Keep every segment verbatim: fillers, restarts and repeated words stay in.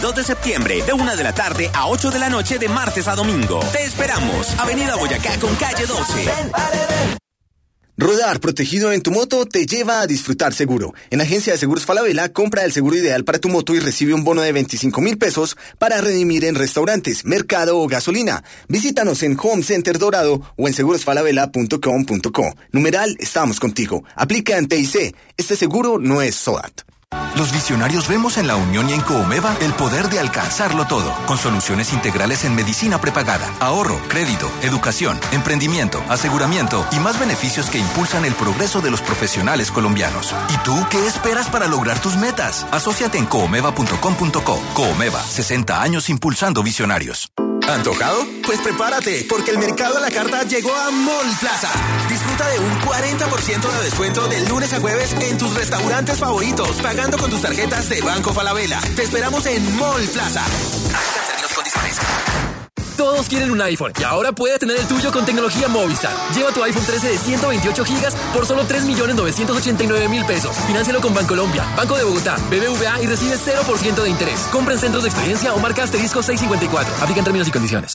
dos de septiembre, de una de la tarde a ocho de la noche de martes a domingo. Te esperamos. Avenida Boyacá con calle doce. Ven, vale, ven. Rodar protegido en tu moto te lleva a disfrutar seguro. En Agencia de Seguros Falabella, compra el seguro ideal para tu moto y recibe un bono de veinticinco mil pesos para redimir en restaurantes, mercado o gasolina. Visítanos en Home Center Dorado o en seguros falabella punto com punto co. Numeral, estamos contigo. Aplica en T I C. Este seguro no es SOAT. Los visionarios vemos en la Unión y en Coomeva el poder de alcanzarlo todo, con soluciones integrales en medicina prepagada, ahorro, crédito, educación, emprendimiento, aseguramiento y más beneficios que impulsan el progreso de los profesionales colombianos. ¿Y tú qué esperas para lograr tus metas? Asóciate en coomeva punto com punto co. Coomeva, sesenta años impulsando visionarios. ¿Antojado? Pues prepárate, porque el mercado a la carta llegó a Mall Plaza. Disfruta de un cuarenta por ciento de descuento del lunes a jueves en tus restaurantes favoritos, pagando con tus tarjetas de Banco Falabella. Te esperamos en Mall Plaza. Todos quieren un iPhone y ahora puedes tener el tuyo con tecnología Movistar. Lleva tu iPhone trece de ciento veintiocho gigas por solo tres millones novecientos ochenta y nueve mil pesos. Financialo con Bancolombia, Banco de Bogotá, B B V A y recibe cero por ciento de interés. Compra en centros de experiencia o marca asterisco seiscientos cincuenta y cuatro. Aplican términos y condiciones.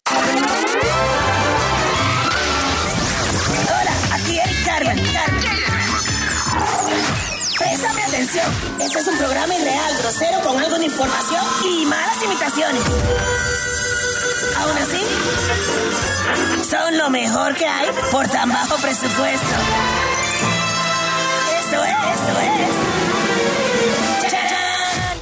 Hola, aquí Eric Carmen. Préstame atención. Este es un programa irreal, grosero, con algo de información y malas imitaciones. Aún así, son lo mejor que hay por tan bajo presupuesto. Esto es, esto es. ¡Chachán!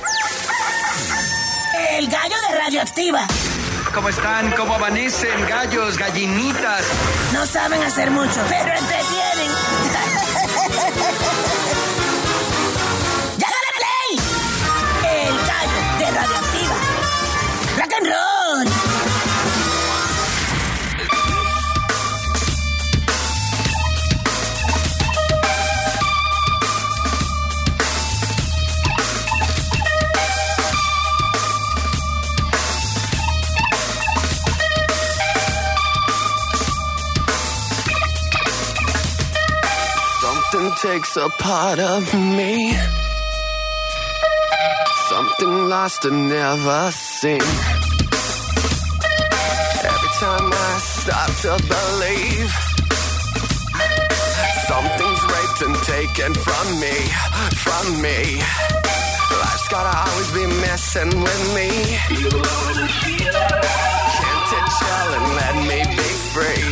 El gallo de Radioactiva. ¿Cómo están? ¿Cómo amanecen? Gallos, gallinitas. No saben hacer mucho, pero entretienen. ¡Llágale play! El gallo de Radioactiva. ¡Rock and roll! Something takes a part of me, something lost and never seen. Every time I start to believe, something's raped and taken from me, from me. Life's gotta always be messing with me. Can't it chill and let me be free?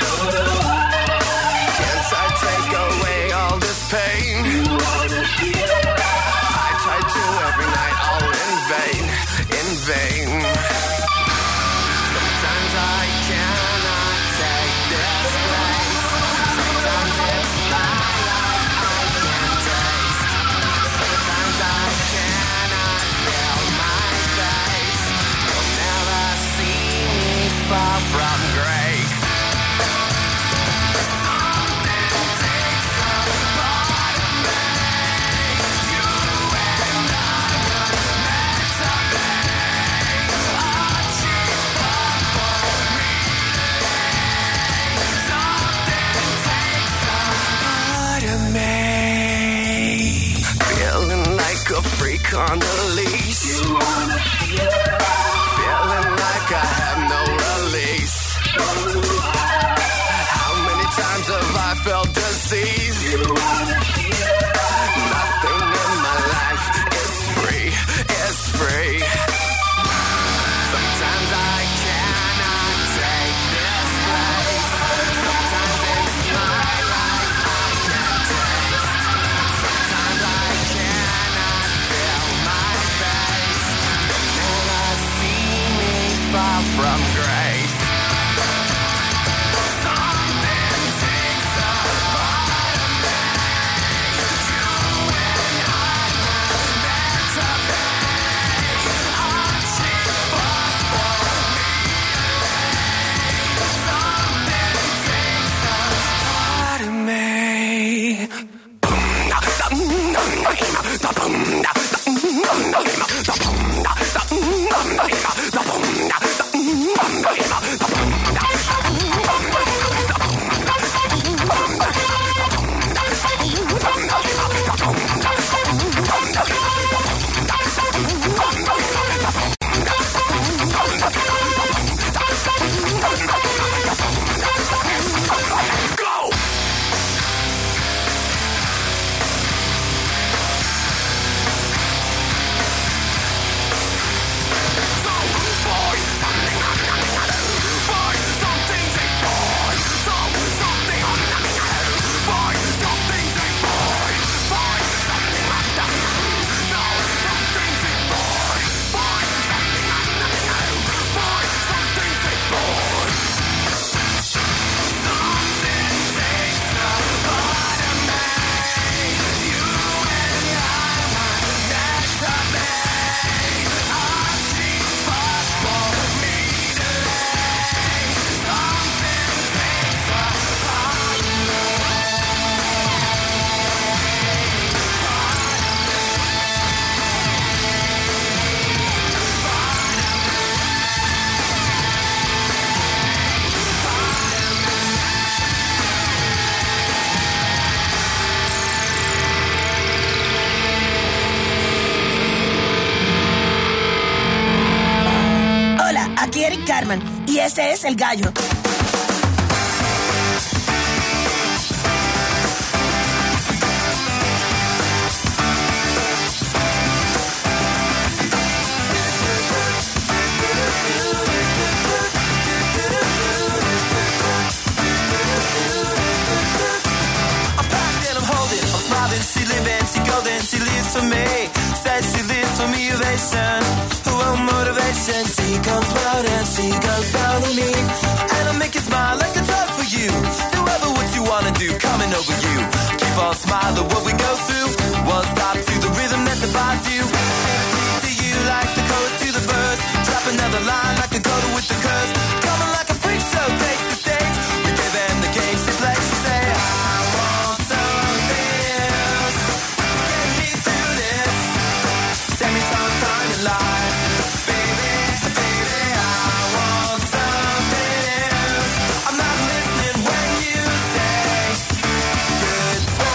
Take away all this pain. I try to every night, all in vain, in vain. Sometimes I cannot take this place. Sometimes it's my life I can't taste. Sometimes I cannot feel my face. You'll never see me far from grace. A freak on a leash. Feeling like I have no release. How many times have I felt disease? Nothing in my life is free, is free. Sometimes I cannot take this place. Sometimes it's my life I can't taste. Sometimes I cannot feel my face. You'll never see me far from grace. Something takes a part of me. You and I were meant to be. I'm cheap for me. Something takes a part of me. Aquí Eric Carman y este es El Gallo. She living, she golden, she lives for me. Says she lives for me, ovation. Oh, motivation. She comes round and she goes down on me. And I make you smile like a drug for you. Do ever what you wanna do, coming over you. Keep on smiling what we go through. One stop to the rhythm that divides you. And to you like the chorus to the verse. Drop another line like a coda with the curse. Coming like a freak show, takes the stage. We give them the game, she plays, she say, I want something. Life, baby, baby, I want something else. I'm not listening when you say goodbye.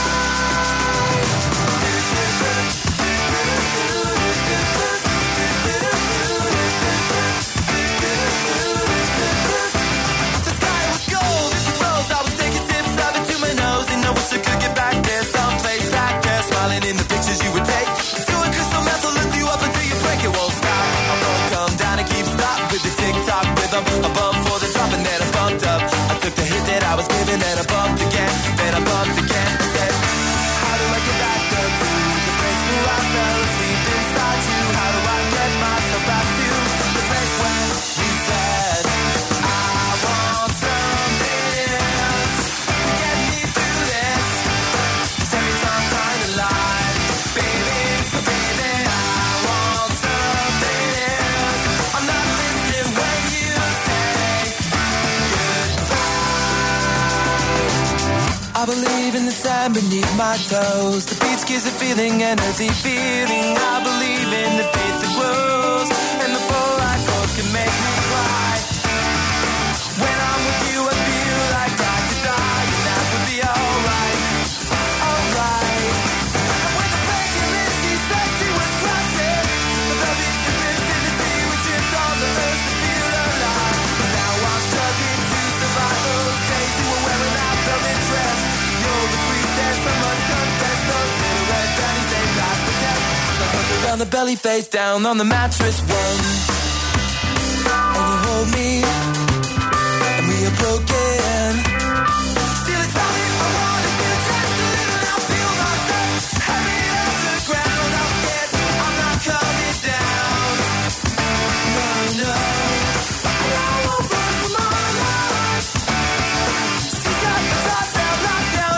The sky was gold, it was rose. I was taking tips, diving to my nose, and I wish I could get back there, someplace back there, smiling in the pictures you would take. Doing crystal meth, lift you up until you break, it won't stop. I won't come down and keep stop with the tick-tock rhythm. I bumped for the drop and then I bumped up. I took the hit that I was given and I bumped again. Then I bumped again and said, how do I get back up to the place where I fell asleep inside you? How do I get myself back to the place where you said, I want something else to get me through this. Set me some kind of life, baby. I believe in the sand beneath my toes. The beach gives a feeling, an earthy feeling. I believe in the faith that grows, and the four-eye chords can make me cry. When I'm with you, I feel like I could die, and that would be alright, alright. And when the breaking is, she said she was classic. The love is the risk in the sea, we drift on the earth to feel alive. And now I'm struggling to survive those days you were wearing that velvet dress. The priestess, I must confess, those little red panties, they last the test. So I put her on the belly, face down on the mattress one. And you hold me, and we are broken. Still it's all I wanna do, just a little, I feel myself heavy off the ground. I'm scared, I'm not coming down. No, no, I won't run from my life. She's got the toss out locked down.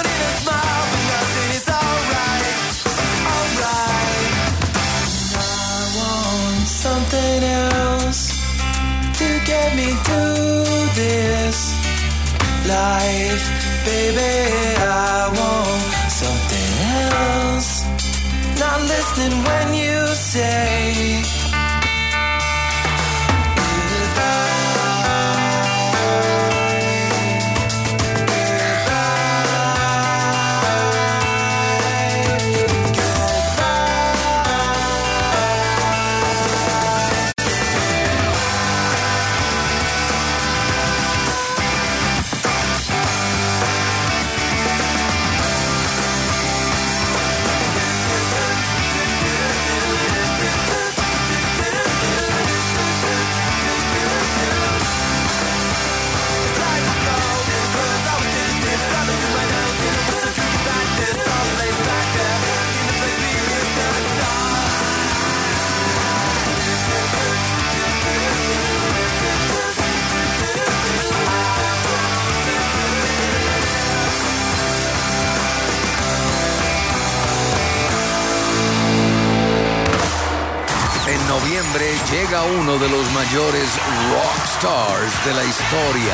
Something else to get me through this life, baby. I want something else. Not listening when you say noviembre llega uno de los mayores rock stars de la historia.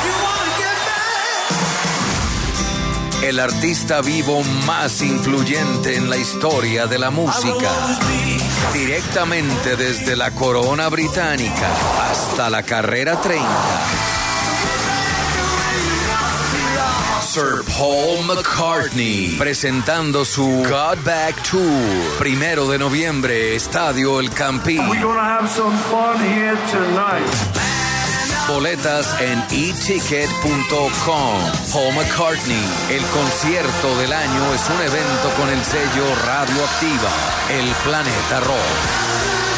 El artista vivo más influyente en la historia de la música. Directamente desde la corona británica hasta la carrera treinta. Sir Paul McCartney, presentando su God Back Tour. Primero de noviembre, Estadio El Campín. We're gonna have some fun here tonight. Boletas en e ticket punto com. Paul McCartney, el concierto del año, es un evento con el sello Radioactiva, el Planeta Rock.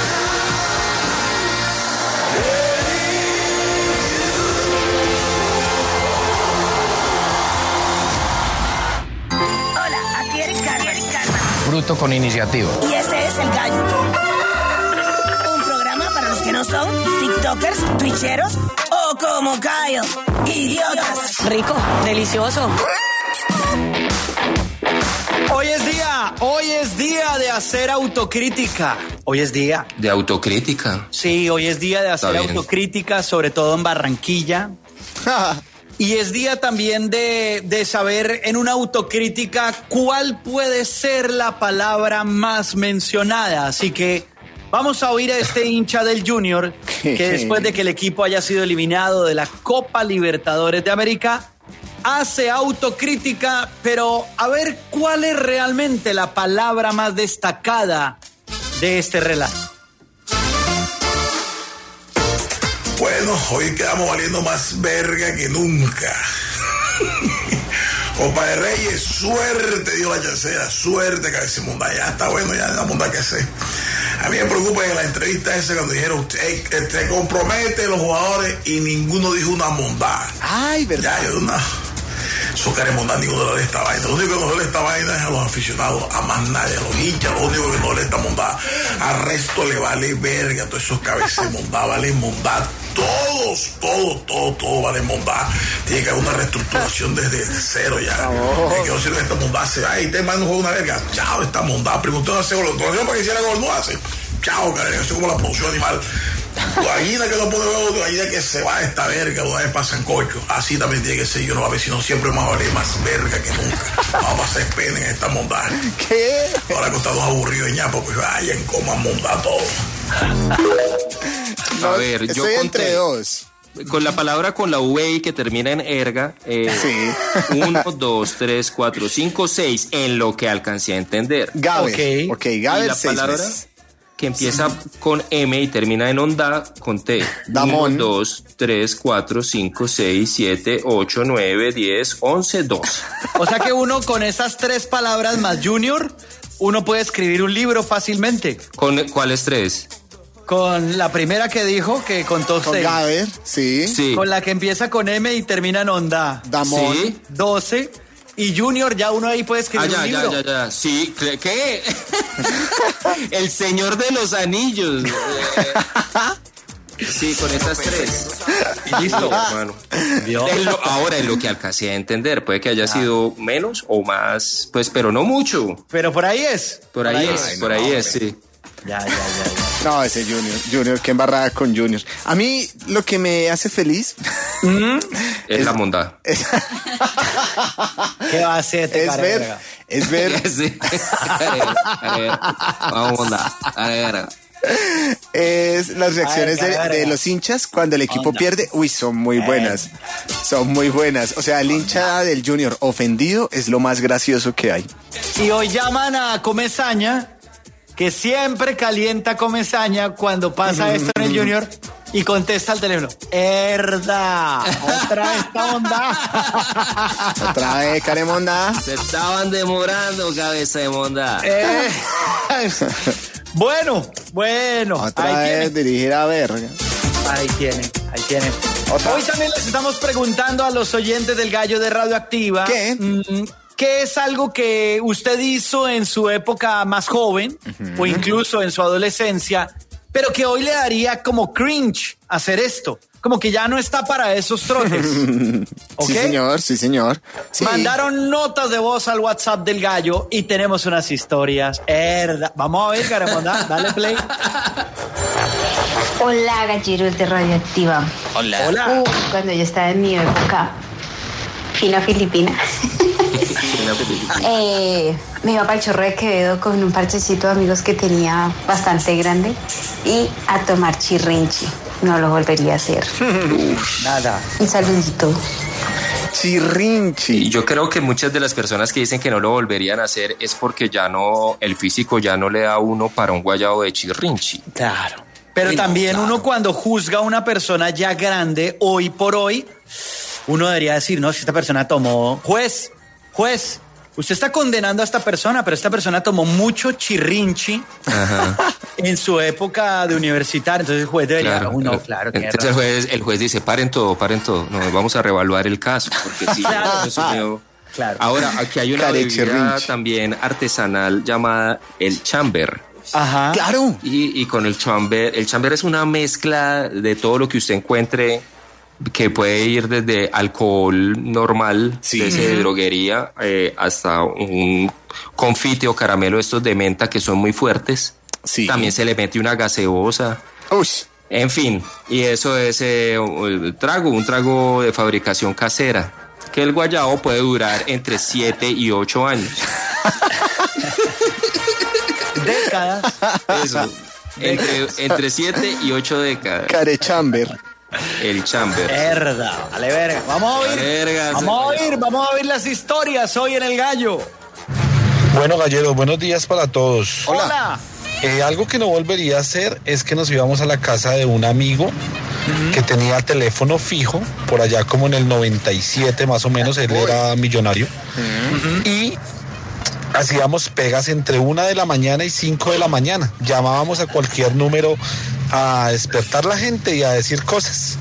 Bruto con iniciativa. Y ese es El Gallo. Un programa para los que no son tiktokers, twitcheros o como Cayo, idiotas. Rico, delicioso. Hoy es día, hoy es día de hacer autocrítica. Hoy es día. ¿De autocrítica? Sí, hoy es día de hacer autocrítica, sobre todo en Barranquilla. Y es día también de, de saber en una autocrítica cuál puede ser la palabra más mencionada. Así que vamos a oír a este hincha del Junior que después de que el equipo haya sido eliminado de la Copa Libertadores de América, hace autocrítica, pero a ver cuál es realmente la palabra más destacada de este relato. Bueno, hoy quedamos valiendo más verga que nunca. Copa de Reyes, suerte dio la chancera, suerte cabeza munda, ya está bueno, ya la munda que sé. A mí me preocupa en la entrevista esa cuando dijeron, hey, te compromete los jugadores y ninguno dijo una mondada. Ay, verdad. Ya, yo una... Eso caremondá, ninguno le esta vaina. Lo único que no le esta vaina es a los aficionados, a más nadie, a los hinchas, lo único que no le esta mondada. Al resto le vale verga, todos esos cabezas mondá, vale mondá. Todos, todos, todos, todos vale mondá. Tiene que haber una reestructuración desde cero ya. Oh. Es que no sirve esta mondá, se va y te manda un juego una verga. Chao, esta mondá. Preguntó a hacer gol. Para que hiciera gol, no hace. Chao, cabrón, eso es como la producción animal. La gallina que no pone huevo, la gallina que se va a esta verga, una vez pasan cocho. Así también tiene que ser, yo no a ver si no siempre más vale más verga que nunca. Vamos a pasar pena en esta mondada. ¿Qué? Ahora que estamos aburridos de ñapa, pues vayan, coman mondada todo. A ver, yo estoy conté, entre dos. Con la palabra con la V que termina en erga, eh, sí. uno, dos, tres, cuatro, cinco, seis, en lo que alcancé a entender. Gaber. Ok, okay Gaber, y la seis palabra meses. Que empieza con M y termina en onda, conté. Damón. uno, dos, tres, cuatro, cinco, seis, siete, ocho, nueve, diez, once, doce. O sea que uno con esas tres palabras más Junior, uno puede escribir un libro fácilmente. ¿Con cuáles tres? Con la primera que dijo, que contó con seis. Gaber, sí. sí. Con la que empieza con M y termina en onda. Damón. Sí. doce. Y Junior, ya uno ahí puede escribir ah, ya, un libro. ya, ya, ya. Sí, ¿qué? El Señor de los Anillos. Sí, con estas tres. Listo. Hermano. En lo, ahora, en lo que alcancé a entender, puede que haya sido menos o más, pues, pero no mucho. Pero por ahí es. Por ahí, por ahí es, es. por Ay, ahí no, es, sí. Ya, ya, ya, ya. No, ese Junior. Junior, qué embarrada con Junior. A mí lo que me hace feliz ¿Mm? es, es la mondad. Es, ¿qué va a hacer? Es ver, es ver. Sí. A ver, vamos mondad. A ver. Es las reacciones ver, de, de los hinchas cuando el equipo onda. pierde. Uy, son muy buenas. Son muy buenas. O sea, el hincha del Junior ofendido es lo más gracioso que hay. Y hoy llaman a Comesaña, que siempre calienta Comesaña cuando pasa esto en el Junior, y contesta al teléfono: ¡Herda! ¡Otra vez esta onda! ¡Otra vez, caremonda! Se estaban demorando, cabeza de monda. Eh, bueno, bueno. Otra ahí vez dirigir a verga. Ahí tienen, ahí tienen. ¿Otra? Hoy también les estamos preguntando a los oyentes del Gallo de Radioactiva. ¿Qué? Mmm, ¿Qué es algo que usted hizo en su época más joven uh-huh. o incluso en su adolescencia, pero que hoy le daría como cringe hacer esto? Como que ya no está para esos trotes. ¿Okay? Sí, señor, sí, señor. Sí. Mandaron notas de voz al WhatsApp del Gallo y tenemos unas historias. Herda. Vamos a ver, Caramonda, dale play. Hola, galleros de Radioactiva. Hola. Hola. Uh, cuando yo estaba en mi época fina filipina. eh, me iba para el Chorro de Quevedo con un parchecito de amigos que tenía bastante grande y a tomar chirrinchi. No lo volvería a hacer. Nada. Un saludito. Chirrinchi. Y yo creo que muchas de las personas que dicen que no lo volverían a hacer es porque ya no, el físico ya no le da a uno para un guayabo de chirrinchi. Claro. Pero Sí, también claro. uno cuando juzga a una persona ya grande, hoy por hoy, uno debería decir, no, si esta persona tomó, juez, juez, usted está condenando a esta persona, pero esta persona tomó mucho chirrinchi Ajá. en su época de universitario, entonces el juez debería, Claro. uno, claro, tiene Entonces el razón. juez, el juez dice, paren todo, paren todo, no, vamos a reevaluar el caso, porque sí, Claro. eso me- Claro. Ahora, aquí hay una Care bebida chirrinchi. también artesanal llamada el chamber. Ajá. Claro. Y, y con el chamber, el chamber es una mezcla de todo lo que usted encuentre, que puede ir desde alcohol normal, Sí. de ese de droguería, eh, hasta un confite o caramelo estos de menta que son muy fuertes. Sí. También se le mete una gaseosa. Uy. En fin, y eso es eh, un trago, un trago de fabricación casera, que el guayabo puede durar entre siete y ocho años. Décadas. Eso, entre, entre siete y ocho décadas. Carechamber. El chamber. Verga, vale, verga. Vamos a oír. Verga, vamos a oír, vamos a oír las historias hoy en El Gallo. Bueno, galleros, buenos días para todos. Hola. Eh, algo que no volvería a hacer es que nos íbamos a la casa de un amigo que tenía teléfono fijo, por allá como en el noventa y siete más o menos, él era millonario, y hacíamos pegas entre una de la mañana y cinco de la mañana. Llamábamos a cualquier número a despertar la gente y a decir cosas.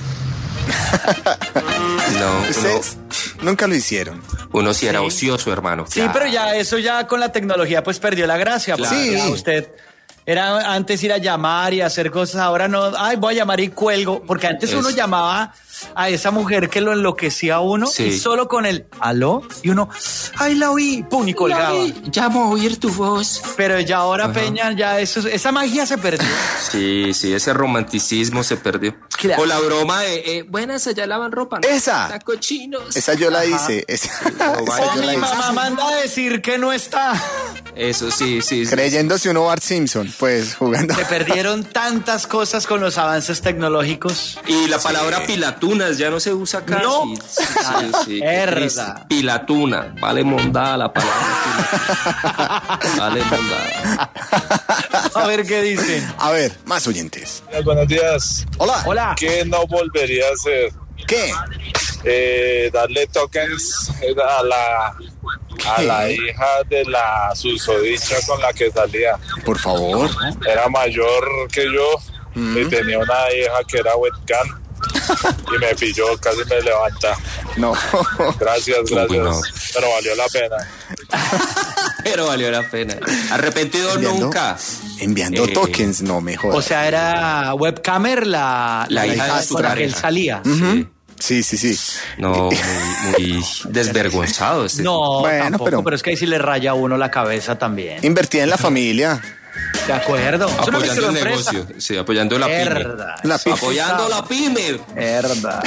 No, uno, Ustedes nunca lo hicieron. uno sí era Sí. ocioso, hermano. Sí, Claro. pero ya eso ya con la tecnología pues perdió la gracia. Claro. porque ya Sí. usted era antes ir a llamar y hacer cosas, ahora no, ay, voy a llamar y cuelgo, porque antes uno Es- llamaba a esa mujer que lo enloquecía a uno Sí. y solo con el aló y uno, ay, la oí, pum, y colgaba. Llamo a oír tu voz. Pero ya ahora, Ajá. Peña, ya eso, esa magia se perdió. Sí, sí, ese romanticismo se perdió. Claro. O la broma de, eh, buenas, allá lavan ropa. ¿no? Esa. Está cochinos. Esa yo la Ajá. hice. Esa, No, esa O yo la mi mamá hice. manda a decir que no está. Eso sí, sí. sí. Creyéndose uno Bart Simpson, pues jugando. Se perdieron tantas cosas con los avances tecnológicos. Y la palabra pilatunas ya no se usa casi. No. Sí, sí, sí, qué Herda. triste. Pilatuna. Vale mondada la palabra. Pilatuna. Vale mondada. A ver qué dicen. A ver, más oyentes. Buenos días. Hola. Hola. ¿Qué no volvería a hacer? ¿Qué? Eh, darle tokens a la a la hija de la susodicha con la que salía. Por favor. Era mayor que yo y tenía una hija que era webcam y me pilló, casi me levanta. No. Gracias, gracias. Uy, no. Pero valió la pena. Pero valió la pena. Arrepentido Enviando- nunca. Enviando Eh, tokens, no mejor. O sea, era webcamer la, La hija de su con la que él pareja. salía. Sí, sí, sí. No, muy, muy desvergonzado este. No, Bueno, tampoco, pero- pero... es que ahí sí le raya a uno la cabeza también. Invertida en la familia. De acuerdo. Es una Apoyando el microempresa. negocio. Sí, apoyando la pyme. Herda. La pyme. Apoyando la pyme. Herda.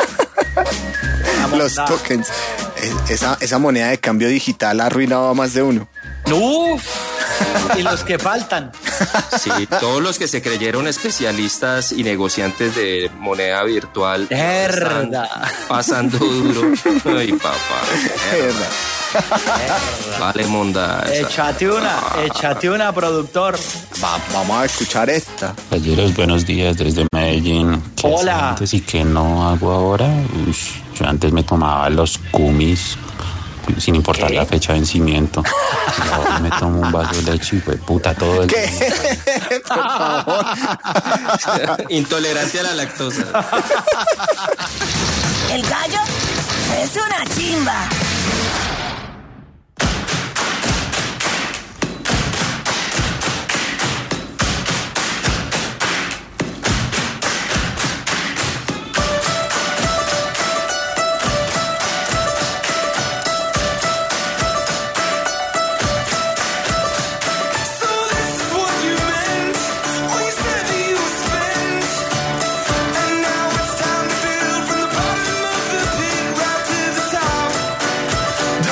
Los tokens. Es- Esa, esa moneda de cambio digital ha arruinado a más de uno. Uf. Y los que faltan. Sí, todos los que se creyeron especialistas y negociantes de moneda virtual están Herda. pasando duro. Ay, papá. Herda. Vale, monda. esa. Échate una, échate una, productor. Va- vamos a escuchar esta. Caballeros, buenos días desde Medellín. ¿Qué Hola. hacía antes y qué no hago ahora? Ush, yo antes me tomaba los kumis sin importar ¿Qué? la fecha de vencimiento. Y ahora me tomo un vaso de leche y pues puta todo el día. ¿Qué? Por favor. Intolerante a la lactosa. El gallo es una chimba. Don't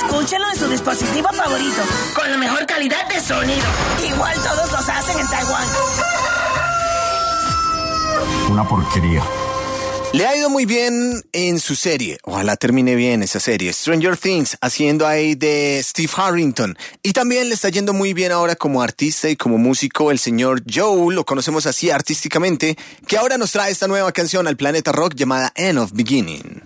Escúchenlo en su dispositivo favorito, con la mejor calidad de sonido. Igual todos los hacen en Taiwán. Una porquería. Le ha ido muy bien en su serie, ojalá termine bien esa serie, Stranger Things, haciendo ahí de Steve Harrington. Y también le está yendo muy bien ahora como artista y como músico el señor Joe, lo conocemos así artísticamente, que ahora nos trae esta nueva canción al Planeta Rock llamada End of Beginning.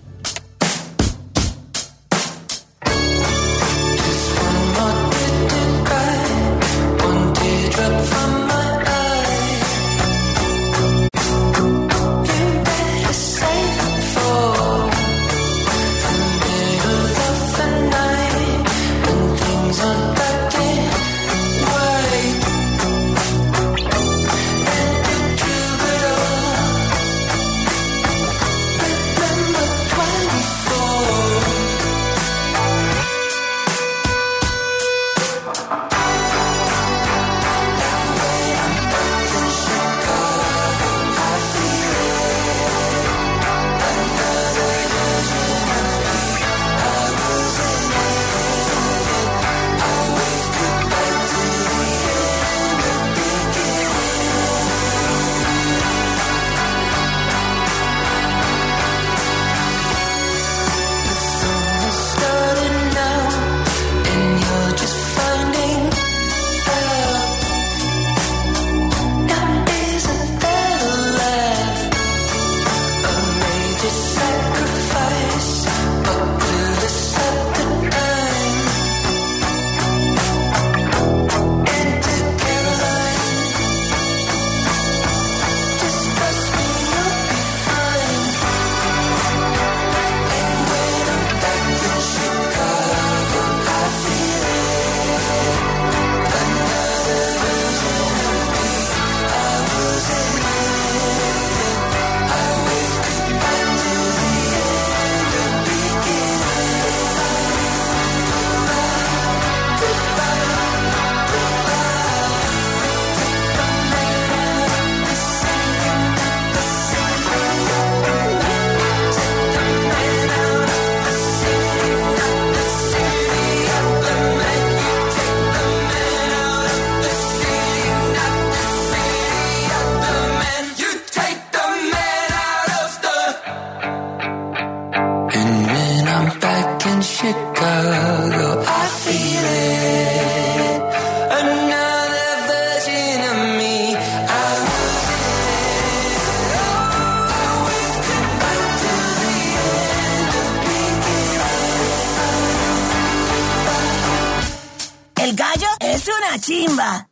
El gallo es una chimba.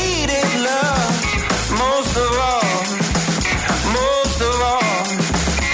Most of all, most of all,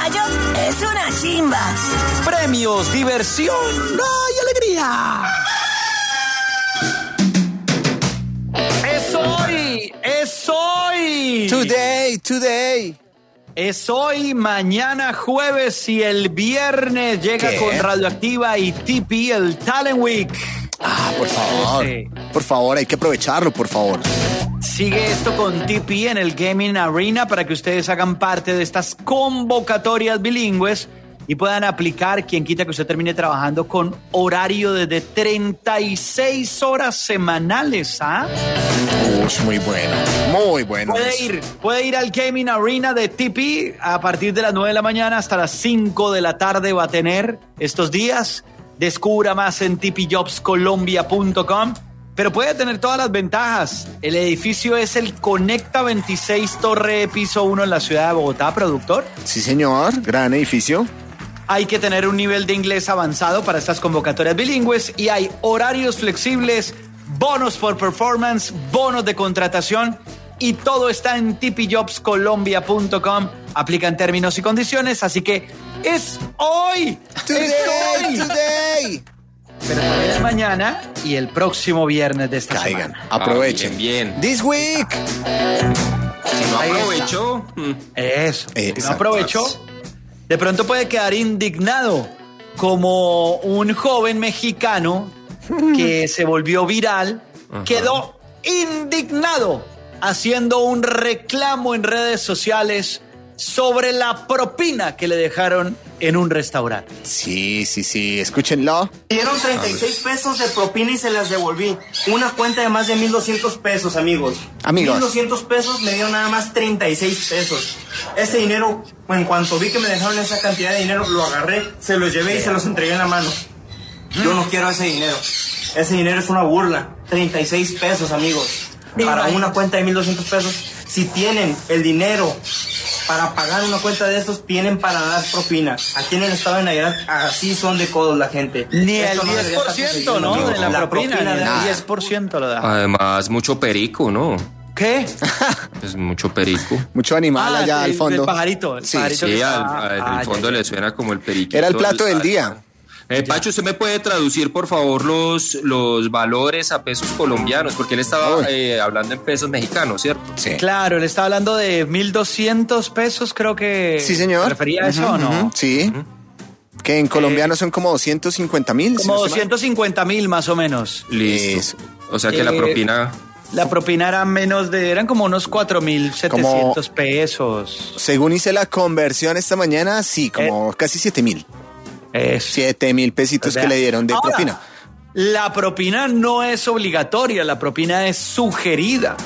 mayo es una chimba. Premios, diversión, ¡ay, alegría! ¡Es hoy! ¡Es hoy! Today, today. Es hoy, mañana jueves y el viernes llega ¿Qué? con Radioactiva y T P el Talent Week. Ah, por favor. Sí. Por favor, hay que aprovecharlo, por favor. Sigue esto con T P en el Gaming Arena para que ustedes hagan parte de estas convocatorias bilingües y puedan aplicar. Quien quita que usted termine trabajando con horario desde treinta y seis horas semanales, ¿ah? Uy, muy bueno, muy bueno. Puede ir, puede ir al Gaming Arena de T P a partir de las nueve de la mañana hasta las cinco de la tarde va a tener estos días. Descubra más en t p jobs colombia punto com. Pero puede tener todas las ventajas. El edificio es el Conecta veintiséis Torre Piso uno en la ciudad de Bogotá, productor. Sí, señor, gran edificio. Hay que tener un nivel de inglés avanzado para estas convocatorias bilingües y hay horarios flexibles, bonos por performance, bonos de contratación y todo está en t p jobs colombia punto com. Aplican términos y condiciones, así que es hoy. Today, es hoy. today. Pero también es mañana y el próximo viernes de esta Caigan, semana. aprovechen. Ah, bien, bien. This week. Si no Ahí aprovecho, mm, Eso. Eh, Si no aprovechó, de pronto puede quedar indignado como un joven mexicano que se volvió viral, Ajá. quedó indignado haciendo un reclamo en redes sociales sobre la propina que le dejaron en un restaurante. Sí, sí, sí, escúchenlo. Me dieron treinta y seis pesos de propina y se las devolví. Una cuenta de más de mil doscientos pesos, amigos. Amigos. mil doscientos pesos, me dieron nada más treinta y seis pesos. Ese dinero, en cuanto vi que me dejaron esa cantidad de dinero, lo agarré, se los llevé y se los entregué en la mano. Yo no quiero ese dinero. Ese dinero es una burla. treinta y seis pesos, amigos. Para una cuenta de mil doscientos pesos, si tienen el dinero para pagar una cuenta de estos, tienen para dar propina. Aquí en el estado de Nayarit, así son de codos la gente. Ni Esto el no diez debería por estar ciento, sucediendo, ¿no? amigos. De la, propina, ni de- el diez por ciento lo da. además, mucho perico, ¿no? ¿Qué? Es mucho perico. Mucho animal Ah, allá el- al fondo. el pajarito, el Sí, pajarito. Sí, que al, está- al- ah, el fondo ya, ya. le suena como el periquito. Era el plato del día. Eh, Pacho, ¿usted me puede traducir, por favor, los, los valores a pesos colombianos? Porque él estaba eh, hablando en pesos mexicanos, ¿cierto? Sí. Claro, él está hablando de mil doscientos pesos, creo que... Sí, señor. ¿Se refería a eso Ujú, o no? ujú, sí. Que en colombiano son como doscientos cincuenta mil. Como doscientos cincuenta mil más o menos. Listo. Eso. O sea que la Eh, propina... La propina era menos de... Eran como unos cuatro mil setecientos pesos. Según hice la conversión esta mañana, sí, como casi siete mil. Eso. Siete mil pesitos Pues que vea. le dieron de Ahora, propina. La propina no es obligatoria, la propina es sugerida.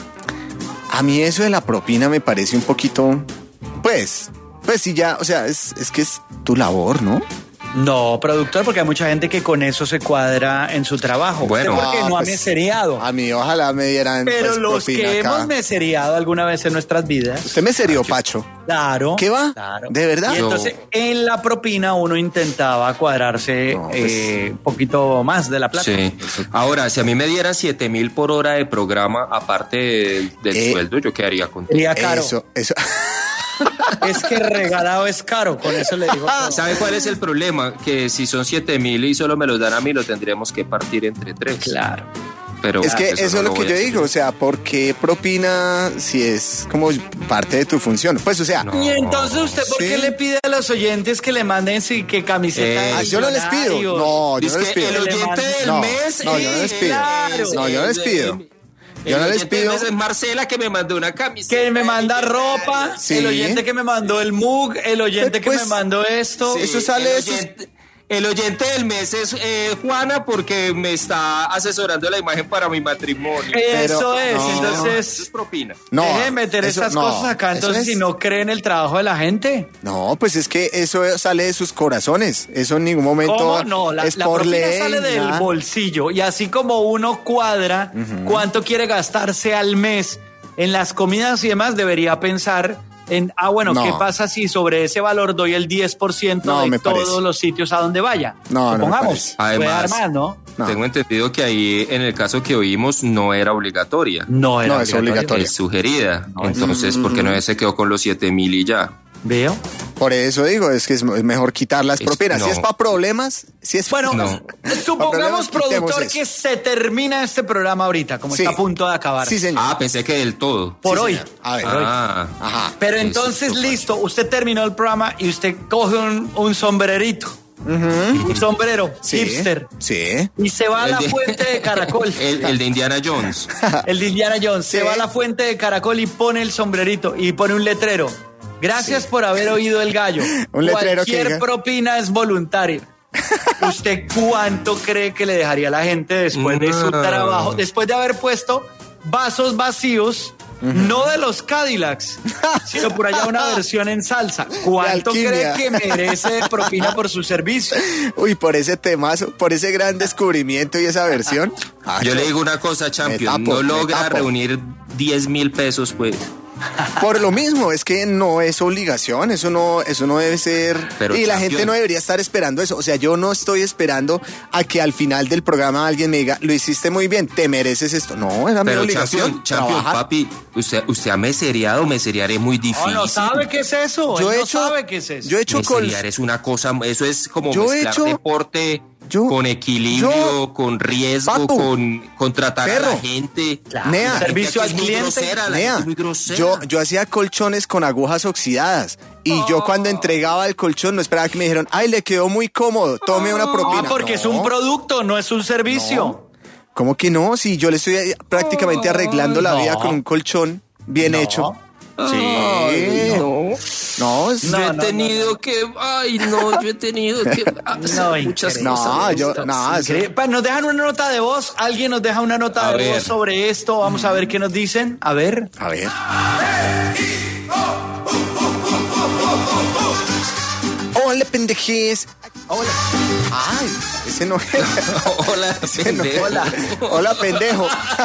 A mí eso de la propina me parece un poquito, pues, pues sí ya, o sea, es, es que es tu labor, ¿no? No, productor, porque hay mucha gente que con eso se cuadra en su trabajo. Bueno. Usted porque Ah, no ha pues, meseriado. A mí ojalá me dieran Pero pues, los propina que acá. hemos meseriado alguna vez en nuestras vidas. Usted me serió, Pacho. Claro. ¿Qué va? Claro. ¿De verdad? Y entonces en la propina uno intentaba cuadrarse No, pues- eh, un poquito más de la plata. Sí. Ahora, si a mí me dieran siete mil por hora de programa, aparte del, del Eh, sueldo, yo quedaría contento. Sería caro. Eso, eso. Es que regalado es caro, con eso le digo. todo. ¿Sabe cuál es el problema? Que si son siete mil y solo me los dan a mí, lo tendríamos que partir entre tres. Claro. Pero Es que eso eso no es lo voy que a yo hacer. digo, o sea, ¿por qué propina si es como parte de tu función? Pues, o sea, No. Y entonces usted, ¿por Sí. qué le pide a los oyentes que le manden sí, que camiseta? Eh, de ah, yo no les pido. millonarios? No, yo Dice no les que pido. el oyente del No, mes. no, yo no les eh, pido. Claro. No, yo no les pido. El Yo no les oyente del pido. mes es Marcela, que me mandó una camiseta. Que me manda ropa, Sí. el oyente que me mandó el mug, el oyente Pues, que me mandó esto. Sí, Eso sale de el sus- oyente, el oyente del mes es eh, Juana, porque me está asesorando la imagen para mi matrimonio. Eso Pero, es, no. Eso entonces es propina. No, deje de meter eso- estas no, cosas acá, eso entonces es- si no creen el trabajo de la gente. No, pues es que eso sale de sus corazones. Eso en ningún momento ¿Cómo? No, la, es la por propina ley. sale del nada. bolsillo y así como uno cuadra cuánto quiere gastarse al mes en las comidas y demás, debería pensar en, ah, bueno, No. ¿qué pasa si sobre ese valor doy el diez por ciento No, de me todos parece. los sitios a donde vaya? No, no me Supongamos, parece. puede Además, dar más, ¿no? No. Tengo entendido que ahí, en el caso que oímos, no era obligatoria. No era No, es obligatorio. Es sugerida. Entonces, ¿por qué no se quedó con los siete mil y ya? ¿Veo? Por eso digo, es que es mejor quitar las Es- propinas. no. Si es para problemas, si es Bueno, No. supongamos, Pa' problemas, productor, quitemos que se termina este programa ahorita, como Sí. está a punto de acabar. Sí, señor. Ah, pensé que del todo. Por Sí, hoy. señor. A ver. Por hoy. Ah, Ajá. Pero Sí, entonces, sí, listo, usted terminó el programa y usted coge un, un sombrerito. Un sombrero, Sí. hipster. Sí. Y se va a El la de- fuente de Caracol. el, el de Indiana Jones. El de Indiana Jones. Sí. Se va a la fuente de Caracol y pone el sombrerito y pone un letrero. Gracias por haber oído el gallo. Un letrero que Cualquier diga- propina es voluntaria. ¿Usted cuánto cree que le dejaría a la gente después de su No. trabajo? Después de haber puesto vasos vacíos, no de los Cadillacs, sino por allá una versión en salsa. ¿Cuánto De cree alquimia. que merece de propina por su servicio? Uy, por ese temazo, por ese gran descubrimiento y esa versión. Ah, Yo le digo una cosa, Champion. Me tapo, no me logra tapo. reunir diez mil pesos, pues. Por lo mismo, es que no es obligación, eso no, eso no debe ser. Pero, y la campeón. gente no debería estar esperando eso. O sea, yo no estoy esperando a que al final del programa alguien me diga, lo hiciste muy bien, te mereces esto. No, era mi Pero obligación. Champion, Champion, trabajar. papi, usted, usted ha mesereado, meserear es muy difícil. No, no sabe qué es eso. Yo Él he no hecho- sabe qué es eso. Yo he hecho con. Meserear es una cosa, eso es como Yo he mezclar hecho- deporte yo- con equilibrio, yo- con riesgo, Papu, con, con tratar a perro, la gente. Nea, La gente servicio aquí al es muy cliente. grosera, la Nea, gente es muy grosera. yo, yo hacía colchones con agujas oxidadas y yo cuando entregaba el colchón no esperaba que me dijeran, ay, le quedó muy cómodo, tome una propina. Ah, porque es un No. producto, no es un servicio. ¿Cómo que no? Si yo le estoy eh, prácticamente arreglando la no. vida con un colchón bien No. hecho. Sí. Ay, no. No, es- Yo he tenido que, ay no, yo he tenido que hacer muchas increíble. cosas. No, de yo, estas. no, eso- Increíble. Pa, Nos dejan una nota de voz. Alguien nos deja una nota A de ver. voz sobre esto. Vamos a ver qué nos dicen. A ver. A ver. Hola, pendejes. Hola. Ay, ese no es. Hola, Ese no es. pendejo. Hola. Hola, pendejo.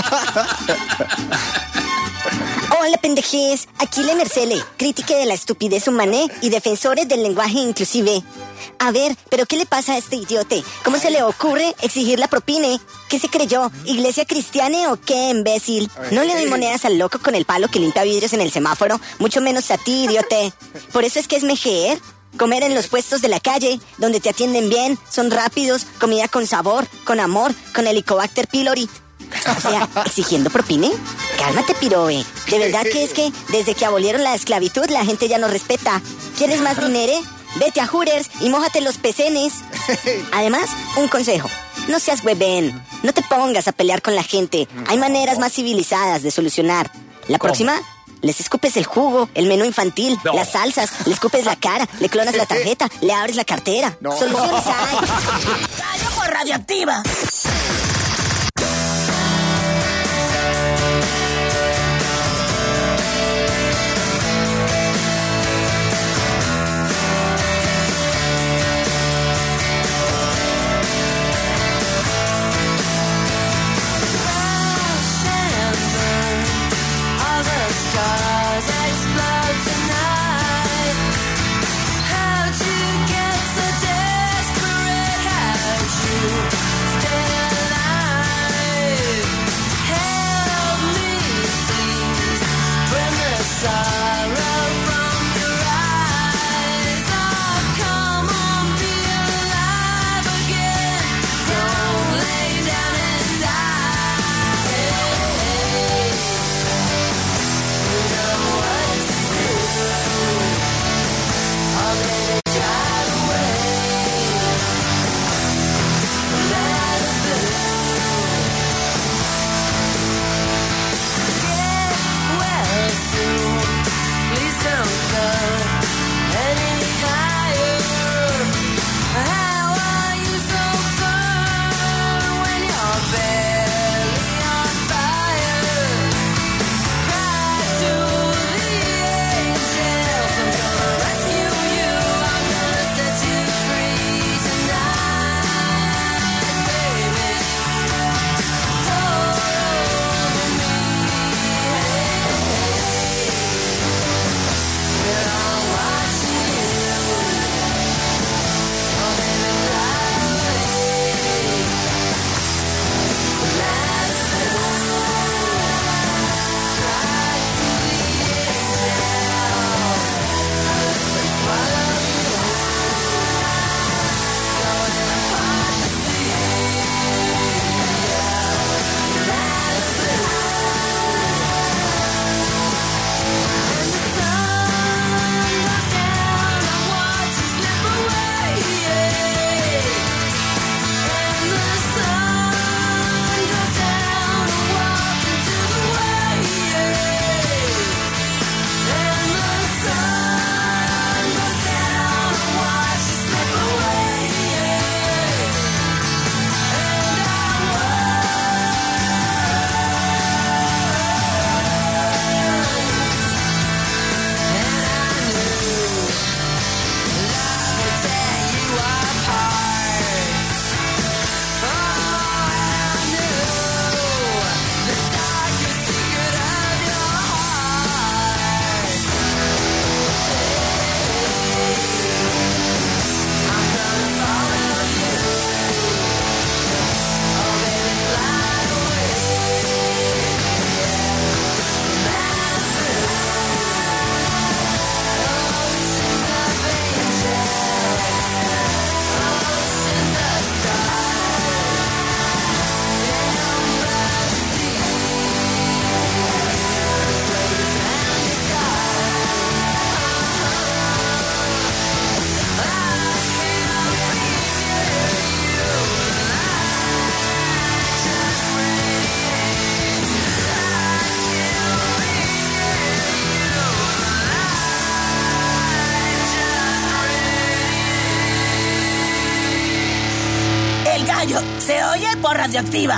Hola pendejes, aquí le Mercele, crítica de la estupidez humana y defensores del lenguaje inclusive. A ver, ¿pero qué le pasa a este idiote? ¿Cómo se le ocurre exigir la propine? ¿Qué se creyó? ¿Iglesia cristiana o qué, imbécil? No le doy monedas al loco con el palo que limpia vidrios en el semáforo, mucho menos a ti, idiote. Por eso es que es mejor comer en los puestos de la calle, donde te atienden bien, son rápidos, comida con sabor, con amor, con Helicobacter pylori. O sea, ¿exigiendo propine? Cálmate, pirobe. De verdad que es que desde que abolieron la esclavitud la gente ya no respeta. ¿Quieres más dinero? Vete a Hooters y mójate los pecenes. Además, un consejo. No seas huevén. No te pongas a pelear con la gente. Hay maneras más civilizadas de solucionar. La ¿Cómo? próxima, les escupes el jugo, el menú infantil, No. las salsas, le escupes la cara, le clonas la tarjeta, le abres la cartera. No. Soluciones hay. Gallo por radioactiva. All the stars explode tonight. How'd you get so desperate? How'd you stay alive? Se oye por Radioactiva.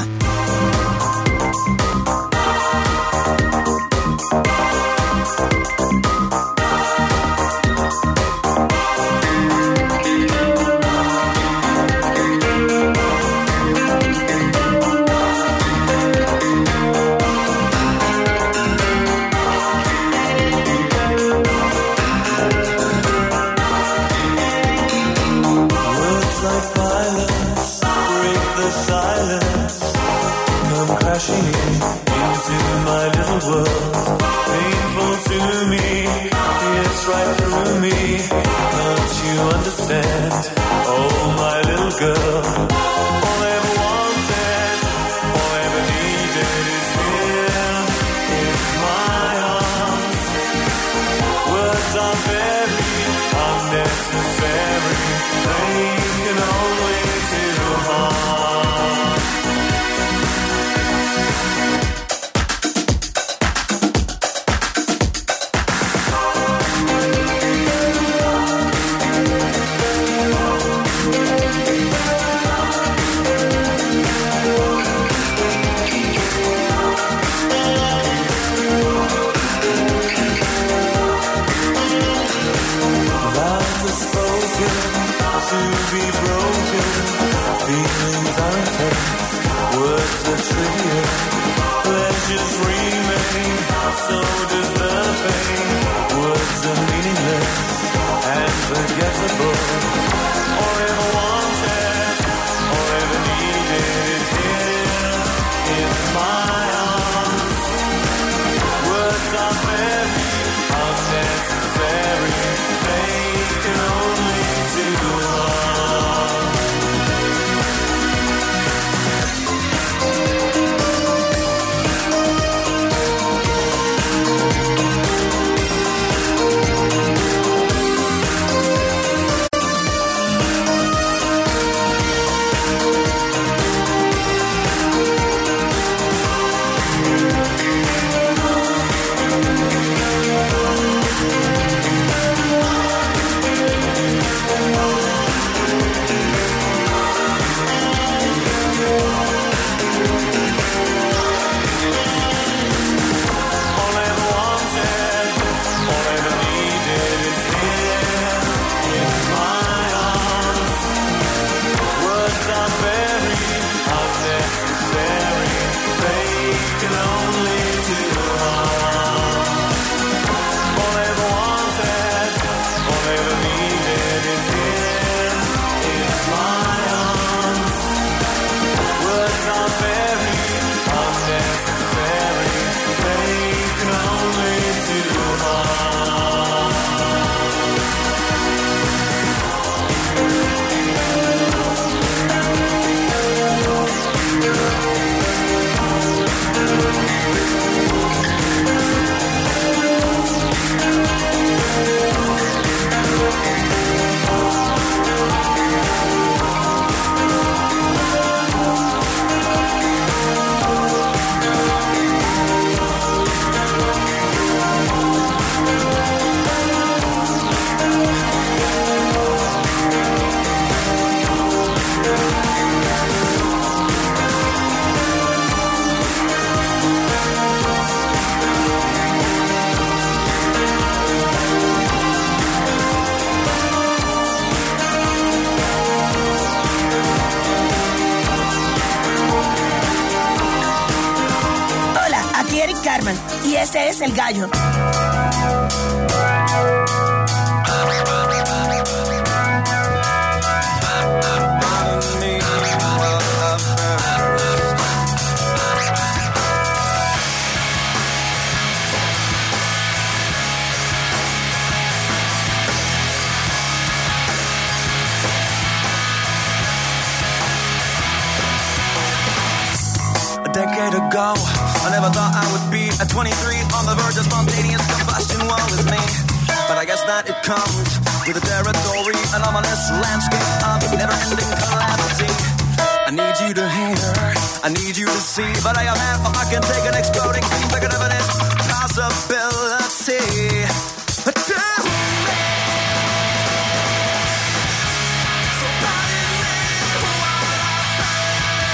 Y ese es el gallo. A decade ago, I never thought I would be at twenty-three on the verge of spontaneous combustion. Woe is me, but I guess that it comes with the territory, an ominous landscape of never-ending calamity. I need you to hear, I need you to see, but I am half I can take an exploding scene, bigger than it is possibility. But tell me, somebody me what I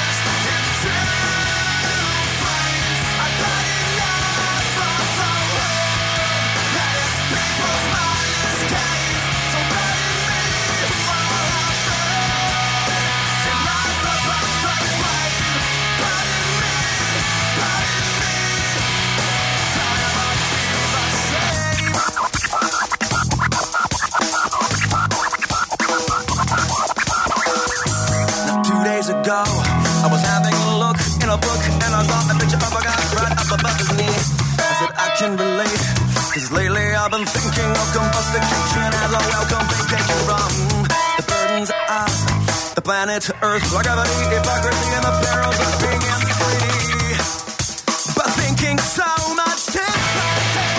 the kitchen as a welcome vacation from the burdens of the planet Earth. Like gravity, hypocrisy, and the perils of being free. But thinking so much time.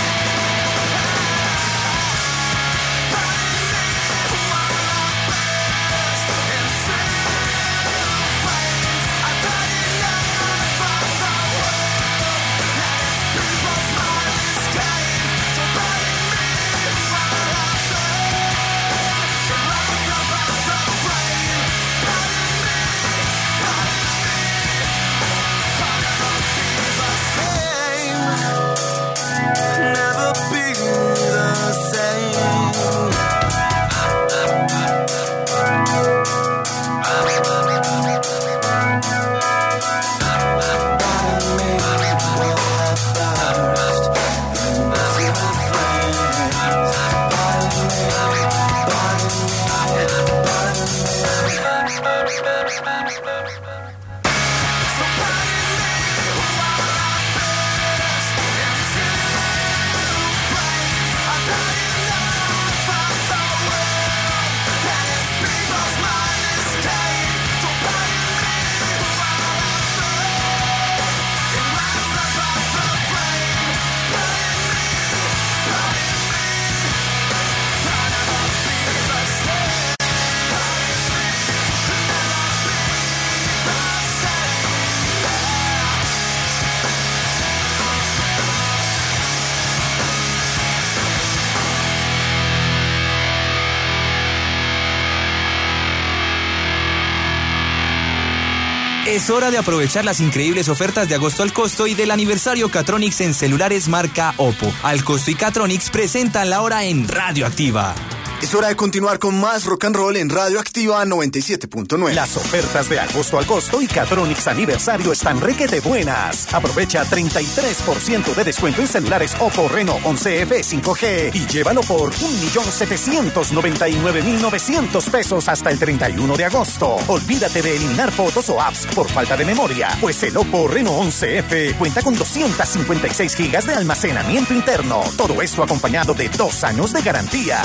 Es hora de aprovechar las increíbles ofertas de agosto al costo y del aniversario Catronics en celulares marca Oppo. Al costo y Catronics presentan la hora en Radioactiva. Es hora de continuar con más rock and roll en Radioactiva noventa y siete punto nueve. Las ofertas de agosto al costo y Catronics aniversario están requete buenas. Aprovecha treinta y tres por ciento de descuento en celulares Oppo Reno once F cinco G y llévalo por un millón setecientos noventa y nueve mil novecientos pesos hasta el treinta y uno de agosto. Olvídate de eliminar fotos o apps por falta de memoria, pues el Oppo Reno once F cuenta con doscientas cincuenta y seis gigas de almacenamiento interno. Todo esto acompañado de dos años de garantía.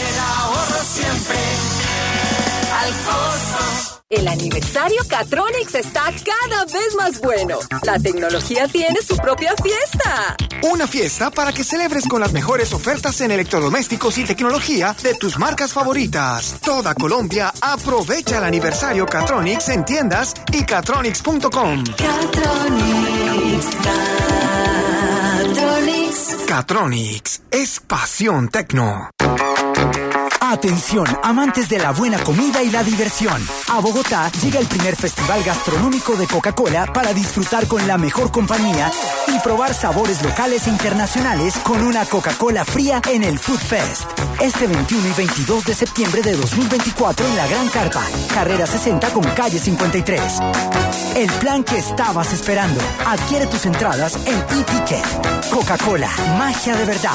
Ahorro siempre al costo. El aniversario Catronics está cada vez más bueno. La tecnología tiene su propia fiesta. Una fiesta para que celebres con las mejores ofertas en electrodomésticos y tecnología de tus marcas favoritas. Toda Colombia aprovecha el aniversario Catronics en tiendas y catronics punto com. Catronics, Catronics. Catronics es pasión tecno. Atención, amantes de la buena comida y la diversión. A Bogotá llega el primer festival gastronómico de Coca-Cola para disfrutar con la mejor compañía y probar sabores locales e internacionales con una Coca-Cola fría en el Food Fest. Este veintiuno y veintidós de septiembre de dos mil veinticuatro en la Gran Carpa, carrera sesenta con calle cincuenta y tres. El plan que estabas esperando. Adquiere tus entradas en eTicket. Coca-Cola, magia de verdad.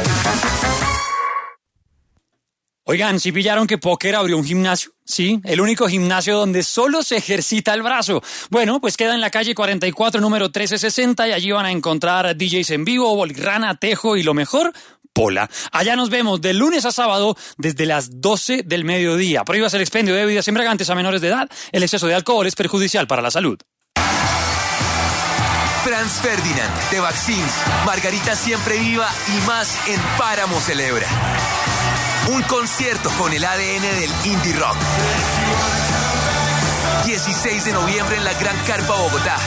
Oigan, ¿sí pillaron que Póker abrió un gimnasio? Sí, el único gimnasio donde solo se ejercita el brazo. Bueno, pues queda en la calle cuarenta y cuatro, número trece sesenta, y allí van a encontrar D Js en vivo, Bolirrana, Tejo y lo mejor, Pola. Allá nos vemos de lunes a sábado desde las doce del mediodía. Prohíbas el expendio de bebidas embriagantes a menores de edad. El exceso de alcohol es perjudicial para la salud. Franz Ferdinand, The Vaccines, Margarita Siempre Viva y más en Páramo Celebra. Un concierto con el A D N del indie rock. dieciséis de noviembre en la Gran Carpa, Bogotá.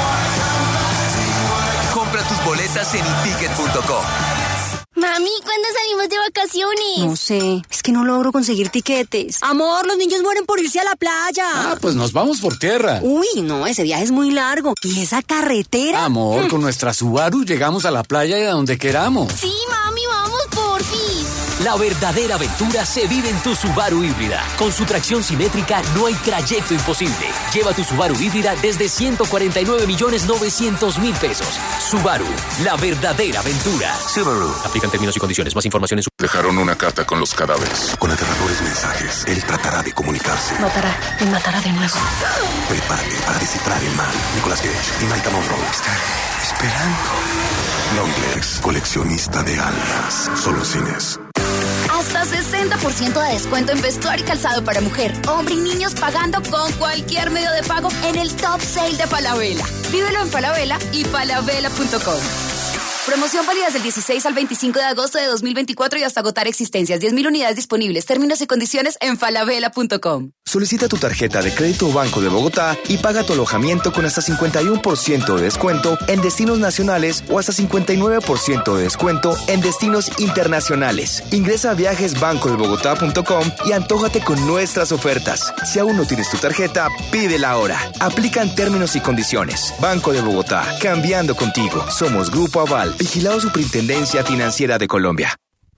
Compra tus boletas en i ticket punto com. Mami, ¿cuándo salimos de vacaciones? No sé, es que no logro conseguir tiquetes. Amor, los niños mueren por irse a la playa. Ah, pues nos vamos por tierra. Uy, no, ese viaje es muy largo. ¿Y esa carretera? Amor, mm. con nuestra Subaru llegamos a la playa y a donde queramos. Sí, mami, vamos, porfis. La verdadera aventura se vive en tu Subaru híbrida. Con su tracción simétrica no hay trayecto imposible. Lleva tu Subaru híbrida desde ciento cuarenta y nueve millones novecientos mil pesos. Subaru, la verdadera aventura. Subaru. Aplican términos y condiciones. Más información en su... Dejaron una carta con los cadáveres, con aterradores mensajes. Él tratará de comunicarse. Matará, y matará de nuevo. Prepárate para descifrar el mal. Nicolas Cage y Maika Monroe. Estaré esperando. Longlegs, coleccionista de almas. Solo en cines. treinta por ciento de descuento en vestuario y calzado para mujer, hombre y niños pagando con cualquier medio de pago en el Top Sale de Falabella. Vívelo en Falabella y falabella punto com. Promoción válida del dieciséis al veinticinco de agosto de dos mil veinticuatro y hasta agotar existencias. diez mil unidades disponibles. Términos y condiciones en falabella punto com. Solicita tu tarjeta de crédito Banco de Bogotá y paga tu alojamiento con hasta cincuenta y uno por ciento de descuento en destinos nacionales o hasta cincuenta y nueve por ciento de descuento en destinos internacionales. Ingresa a viajes banco de bogotá punto com y antójate con nuestras ofertas. Si aún no tienes tu tarjeta, pídela ahora. Aplican términos y condiciones. Banco de Bogotá, cambiando contigo. Somos Grupo Aval. Vigilado Superintendencia Financiera de Colombia.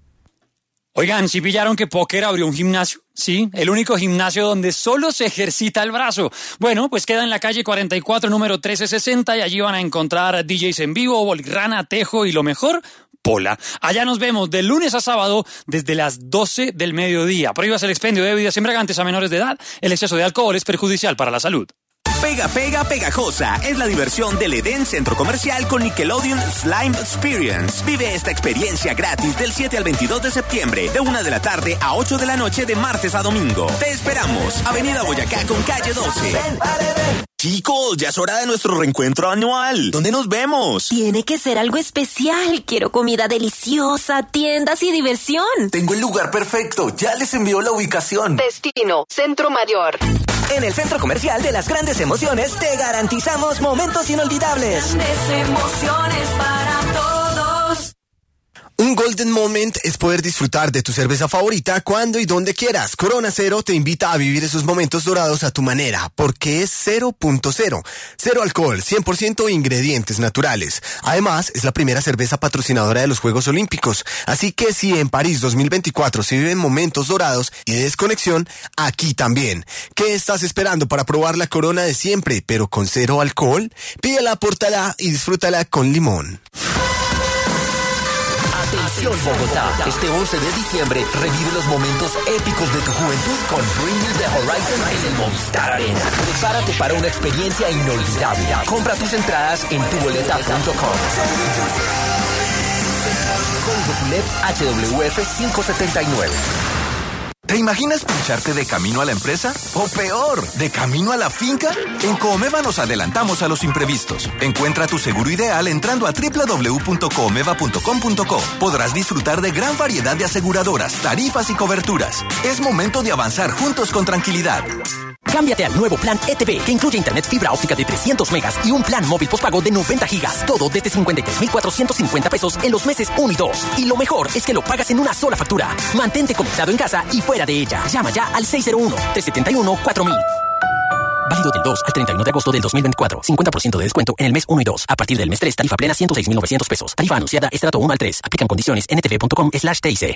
Oigan, ¿sí pillaron que Póker abrió un gimnasio? Sí, el único gimnasio donde solo se ejercita el brazo. Bueno, pues queda en la calle cuarenta y cuatro, número trece sesenta, y allí van a encontrar D Js en vivo, bolirrana, tejo y lo mejor, pola. Allá nos vemos de lunes a sábado desde las doce del mediodía. Prohíbas el expendio de bebidas embriagantes a menores de edad. El exceso de alcohol es perjudicial para la salud. Pega Pega Pegajosa es la diversión del Edén Centro Comercial con Nickelodeon Slime Experience. Vive esta experiencia gratis del siete al veintidós de septiembre, de una de la tarde a ocho de la noche de martes a domingo. Te esperamos, Avenida Boyacá con calle doce. Ven, vale, ven. Chicos, ya es hora de nuestro reencuentro anual. ¿Dónde nos vemos? Tiene que ser algo especial. Quiero comida deliciosa, tiendas y diversión. Tengo el lugar perfecto. Ya les envío la ubicación. Destino, Centro Mayor. En el Centro Comercial de las Grandes Emociones te garantizamos momentos inolvidables. Grandes emociones para todos. Un golden moment es poder disfrutar de tu cerveza favorita cuando y donde quieras. Corona Cero te invita a vivir esos momentos dorados a tu manera, porque es cero punto cero. Cero alcohol, cien por ciento ingredientes naturales. Además, es la primera cerveza patrocinadora de los Juegos Olímpicos. Así que si en París dos mil veinticuatro se viven momentos dorados y de desconexión, aquí también. ¿Qué estás esperando para probar la Corona de siempre, pero con cero alcohol? Pídela, pórtala y disfrútala con limón. Atención Bogotá, este once de diciembre revive los momentos épicos de tu juventud con Bring Me the Horizon en el Movistar Arena. Prepárate para una experiencia inolvidable. Compra tus entradas en tu boleta punto com. Código T U L E P H W F quinientos setenta y nueve. ¿Te imaginas pincharte de camino a la empresa? O peor, ¿de camino a la finca? En Comeva nos adelantamos a los imprevistos. Encuentra tu seguro ideal entrando a doble u doble u doble u punto comeva punto com punto co. Podrás disfrutar de gran variedad de aseguradoras, tarifas y coberturas. Es momento de avanzar juntos con tranquilidad. Cámbiate al nuevo plan E T V, que incluye internet fibra óptica de trescientos megas y un plan móvil postpago de noventa gigas. Todo desde cincuenta y tres mil cuatrocientos cincuenta pesos en los meses uno y dos. Y lo mejor es que lo pagas en una sola factura. Mantente conectado en casa y fuera de ella. Llama ya al seis cero uno, tres siete uno, cuatro mil. Válido del dos al treinta y uno de agosto del dos mil veinticuatro. cincuenta por ciento de descuento en el mes uno y dos. A partir del mes tres, tarifa plena ciento seis mil novecientos pesos. Tarifa anunciada estrato uno al tres. Aplican condiciones en ntv punto com slash T I C.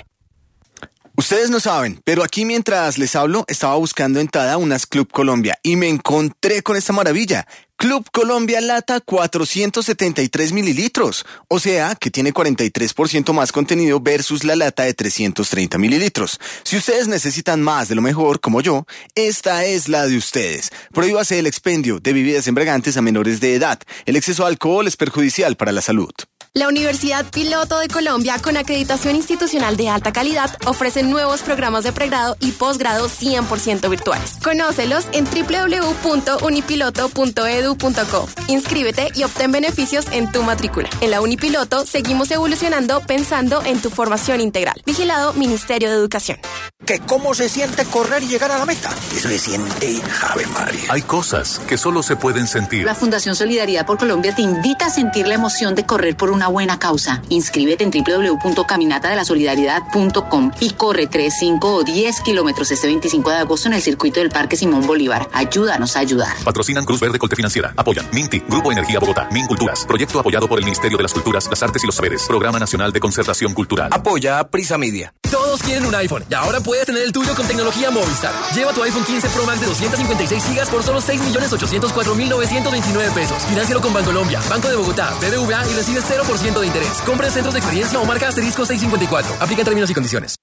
Ustedes no saben, pero aquí mientras les hablo estaba buscando en Tada unas Club Colombia y me encontré con esta maravilla. Club Colombia Lata cuatrocientos setenta y tres mililitros, o sea que tiene cuarenta y tres por ciento más contenido versus la lata de trescientos treinta mililitros. Si ustedes necesitan más de lo mejor, como yo, esta es la de ustedes. Prohíbase el expendio de bebidas embriagantes a menores de edad. El exceso de alcohol es perjudicial para la salud. La Universidad Piloto de Colombia, con acreditación institucional de alta calidad, ofrece nuevos programas de pregrado y posgrado cien por ciento virtuales. Conócelos en doble u doble u doble u punto unipiloto punto edu punto co. Inscríbete y obtén beneficios en tu matrícula. En la Unipiloto seguimos evolucionando pensando en tu formación integral. Vigilado Ministerio de Educación. ¿Que cómo se siente correr y llegar a la meta? Eso se siente Ave María. Hay cosas que solo se pueden sentir. La Fundación Solidaridad por Colombia te invita a sentir la emoción de correr por una buena causa. Inscríbete en doble u doble u doble u punto caminata de la solidaridad punto com y corre tres, cinco o diez kilómetros este veinticinco de agosto en el circuito del Parque Simón Bolívar. Ayúdanos a ayudar. Patrocinan Cruz Verde Colte Financiera. Apoyan Minti, Grupo Energía Bogotá, Minculturas. Proyecto apoyado por el Ministerio de las Culturas, las Artes y los Saberes. Programa Nacional de Concertación Cultural. Apoya a Prisa Media. Todos quieren un iPhone y ahora puedes tener el tuyo con tecnología Movistar. Lleva tu iPhone quince Pro Max de doscientos cincuenta y seis gigas por solo seis millones ochocientos cuatro mil novecientos veintinueve pesos. Financialo con Bancolombia, Banco de Bogotá, B B V A y recibe cero por ciento de interés. Compra en centros de experiencia o marca asterisco seiscientos cincuenta y cuatro. Aplica términos y condiciones.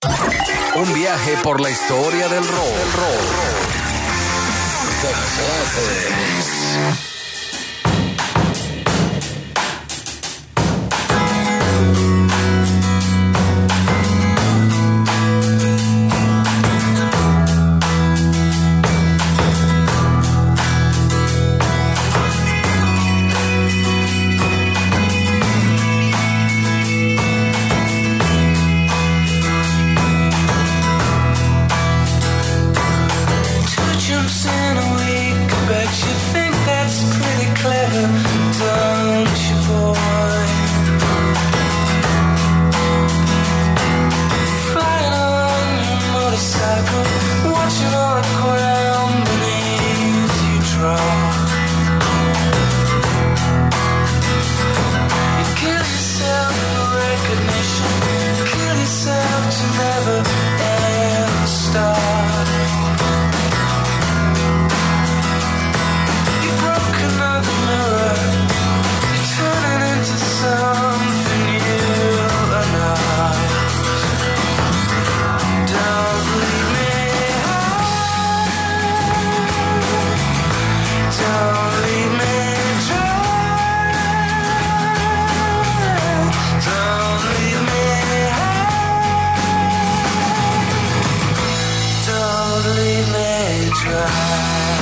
Un viaje por la historia del rock. El rock. slowly may dry.